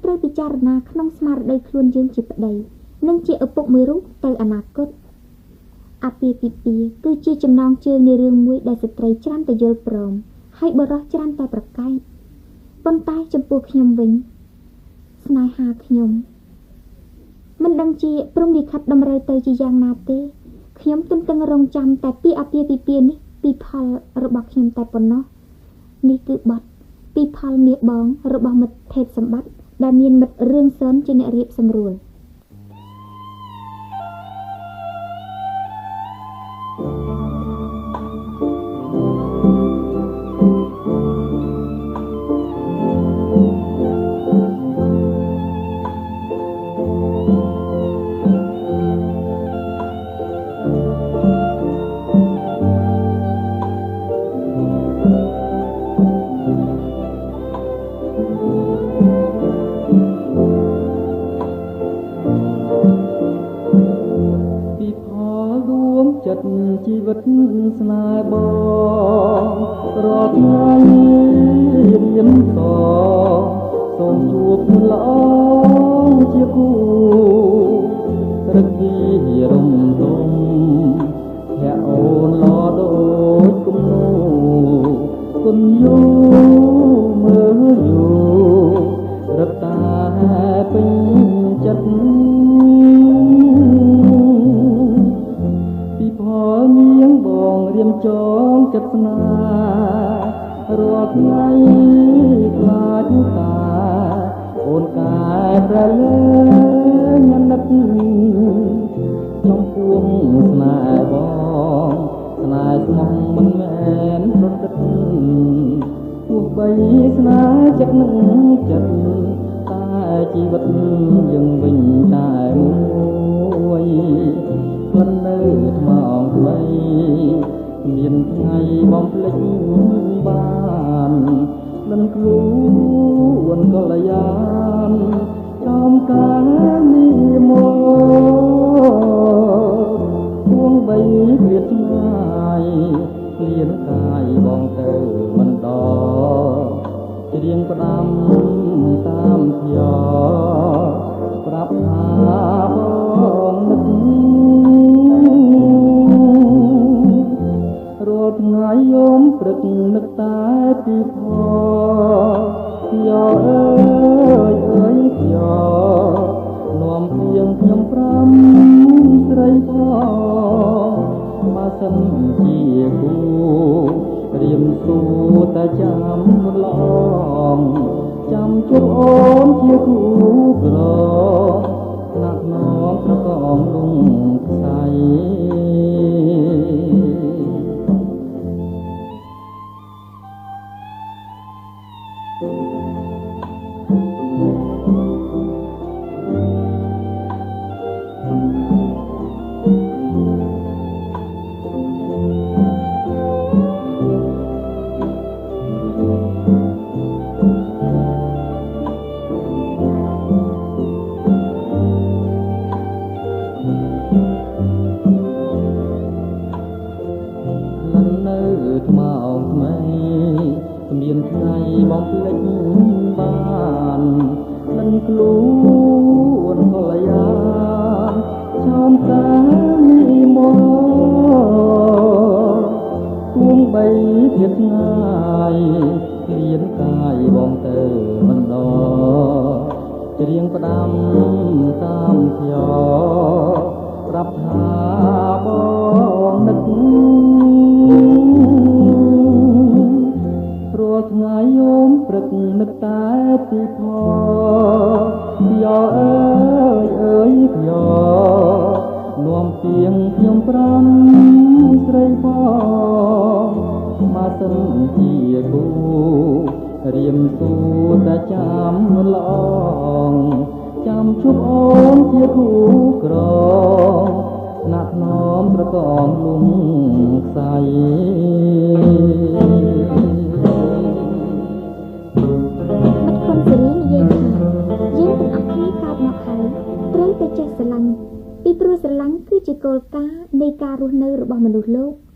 ត្រូវពិចារណាក្នុងស្មារតីខ្លួនយើងជាប្តីនិងជាឪពុកមួយរូបទៅអនាគតអាពាហ៍ពិពាហ៍គឺជាចំណងជើងនៃរឿងមួយដែលស្ត្រីច្រើនតែយល់ព្រមហើយបុរសច្រើនតែប្រកែកប៉ុន្តែចំពោះខ្ញុំវិញស្នេហាខ្ញុំមិនដឹងជាព្រំលិខិតតម្រូវទៅជាយ៉ាងណាទេខ្ញុំទន្ទឹងរង់ចាំតែពីអាពាហ៍ពិពាហ៍នេះពីផលរបស់ខ្ញុំតែប៉ុណ្ណោះនេះគឺបទពីផលមាសបងរបស់មិត្តភេទសម្បត្តិដែលមានមិត្តរឿងសនជាអ្នករៀបសម្រួលជីវិតស្នេហ៍បងរាល់ថ្ងៃរៀនសសូមជួបមិនល្អជាគូរឹកពីរំលំភ័ក្រអូនឡដូចគំនូគុណយូមើលយូរឹកតាពេញចិត្តនាងបងរៀមចងចិត្តស្នេហ៍រាល់ថ្ងៃខ្លាចតាអូនកែប្រលែងនឹកចំពោះស្នេហ៍បងស្នេហ៍ស្មោះមិនមែនប្រឌិតទោះបីស្នេហ៍ចិត្តនឹងចិត្តតែជីវិតយើងវិញតែមួយមិននៅថ្មងថ្មីមានថ្ងៃបំភ្លេចបានលិនខ្លួនកល្យានចំការនេះមកពួងបីគ្រាឆ្ងាយគ្លៀនកាយបងទៅមិនដល់ច្រៀងផ្ដាំតាមផ្យោប្រាប់ថាបងនឹករាល់ថ្ងៃយំព្រឹកនឹកតែពីផលយោអើយអើយយោនាំទៀងខ្ញុំប្រាំស្រីផងបើសិនជាគូត្រៀមស៊ូតែចាំឡងចាំជួបអូនជាគូក្រណាក់ណងប្រកងលងខ្សែមានថ្ងៃបំភ្លេចបាននឹងខ្លួនកល្យានចំការនេះមកទួងបីធៀបឆ្ងាយគ្លៀនកាយបងទៅមិនដល់ច្រៀងផ្ដាំតាមផ្យោប្រាប់ថាបងនឹករាល់ថ្ងៃយំព្រឹកនឹកតែពីផលយោអើយអើយយោនាំទៀងខ្ញុំប្រាំស្រីផងបើសិនជាគូរៀមស៊ូតែចាំល្អងចាំជួបអូនជាគូក្រណាក់ណោមប្រកងលំខ្សែពីព្រោះស្រឡាញ់គឺជាគោលការណ៍នៃការរស់នៅរបស់មនុស្សលោក